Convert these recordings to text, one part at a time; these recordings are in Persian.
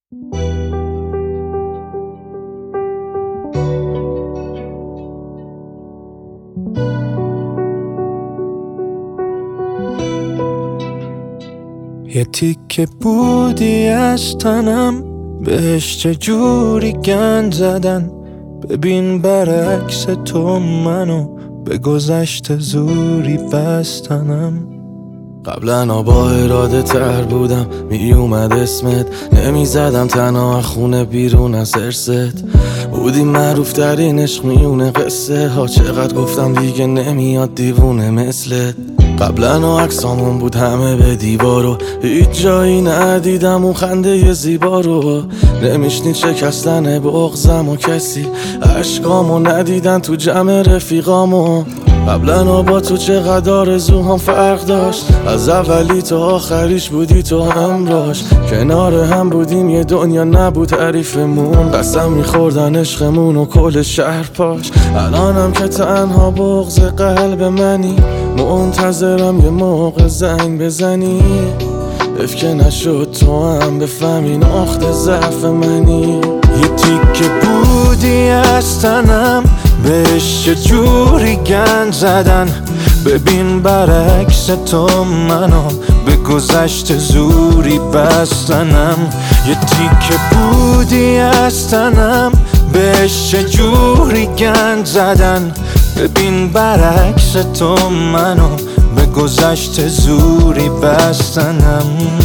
یه تیکه بودی از تنم، بهش چجوری گند زدن. ببین برعکس تو منو به گذشته زوری بستنم. قبلا با اراده تر بودم، می اومد اسمت، نمی زدم تنها خونه بیرون از ارست. بودی معروف ترین عشق میونه قصه ها، چقدر گفتم دیگه نمیاد دیوونه مثلت. قبلا عکسامون بود همه به دیوارو، هیچ جایی ندیدم اون خنده زیبا رو. نمیشنید شکستن بغضم و کسی عشقامو ندیدن تو جمع رفیقامو. قبلا با تو چقدر آرزوهام فرق داشت، از اولی تا آخریش بودی تو همراش. کنار هم بودیم یه دنیا نبود تعریفمون، قسم میخوردن عشقمون و کل شهر پاش. الانم که تنها بغض قلب منی، منتظرم یه موقع زنگ بزنی. اف که نشد تو هم بفهمی نقطه ضعف منی. یه تیکه بودی از تنم، بهش چجوری گند زدن. ببین برعکس تو منو به گذشته زوری بستنم. یه تیکه بودی از تنم، بهش چجوری گند زدن. ببین برعکس تو منو به گذشته زوری بستنم.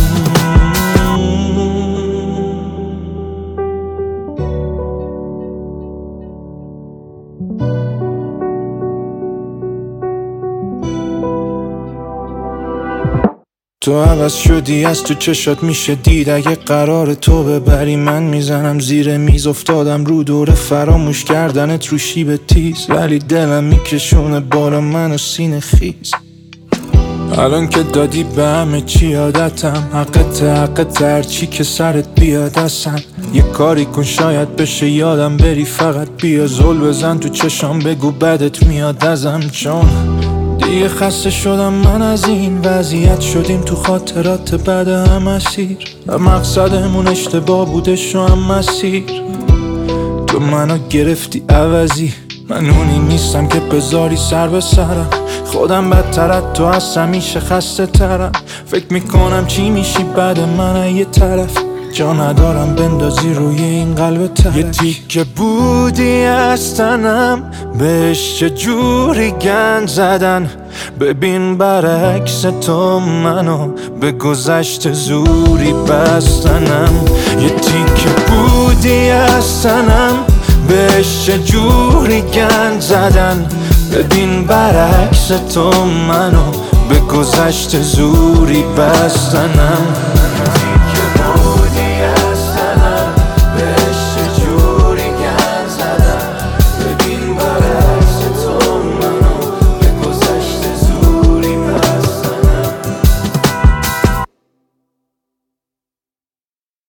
تو عوض شدی، از تو چشات میشه دید. اگه قرار تو ببری من میزنم زیر میز. افتادم رو دور فراموش کردنت رو شیب تیز، ولی دلم میکشونه بالا منو سینه خیز. الان که دادی به همه چی عادتم، حقت هرچی که سرت بیاد اصلا. یه کاری کن شاید بشه یادم بری، فقط بیا زل بزن تو چشام بگو بدت میاد ازم. چون دیگه خسته شدم من از این وضعیت، شدیم تو خاطرات بعد هم اسیر. و مقصدمون اشتباه بودش و هم مسیر. تو منو گرفتی عوضی، من اونی نیستم که بذاری سر به سرم. خودم بدترت تو از همیشه خسته ترم. فکر میکنم چی میشی بعد من یه طرف، جا ندارم بندازی روی این قلب ترک. یه تیکه بودی از تنم، بهش چجوری گند زدن. ببین برعکس تو منو به گذشته زوری بستنم. یه تیکه بودی از تنم، بهش چجوری گند زدن. ببین برعکس تو منو به گذشته زوری بستنم.